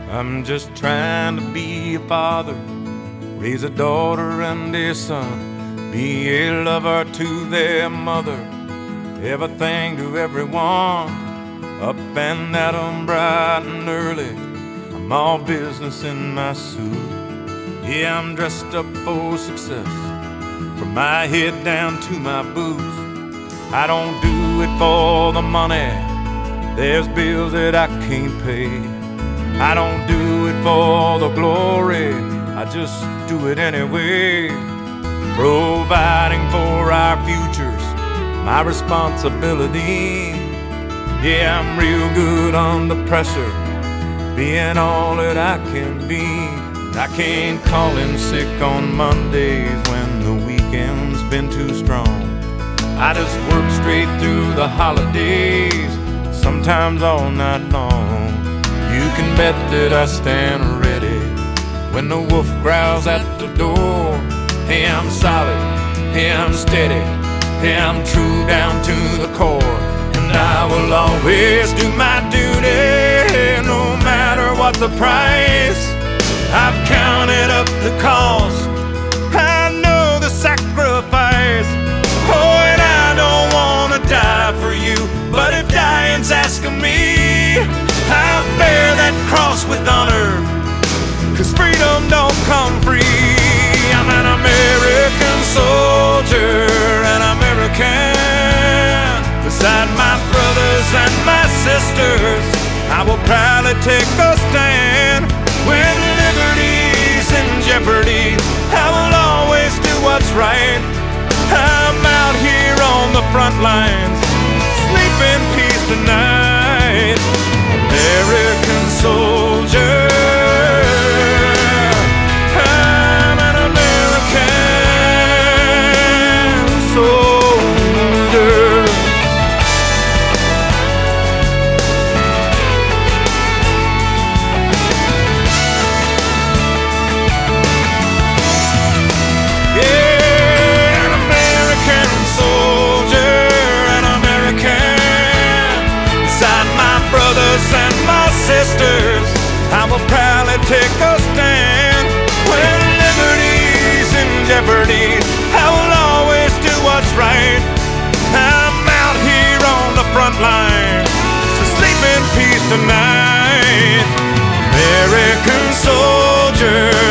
I'm just trying to be a father, raise a daughter and a son, be a lover to their mother, everything to everyone. Up and at 'em bright and early, I'm all business in my suit. Yeah, I'm dressed up for success, from my head down to my boots. I don't do it for the money, there's bills that I can't pay. I don't do it for the glory, I just do it anyway. Providing for our futures, my responsibility. Yeah, I'm real good under pressure, being all that I can be. I can't call in sick on Mondays when the weekend's been too strong. I just work straight through the holidays, sometimes all night long. You can bet that I stand ready when the wolf growls at the door. Hey, I'm solid, hey, I'm steady, hey, I'm true down to the core. And I will always do my duty, no matter what the price. I've counted up the cost, I know the sacrifice. Oh, and I don't wanna die for you, but if dying's asking me, I'll bear that cross with honor, 'cause freedom don't come free. I'm an American soldier, an American. Beside my brothers and my sisters, I will proudly take a stand. When liberty's in jeopardy, I will always do what's right. I'm out here on the front lines, sleep in peace tonight. American soldier, I'm an American soldier. Yeah, an American soldier, an American. Beside my brothers and my sisters, I will proudly take a stand. When liberty's in jeopardy, I will always do what's right. I'm out here on the front line, so sleep in peace tonight. American soldier,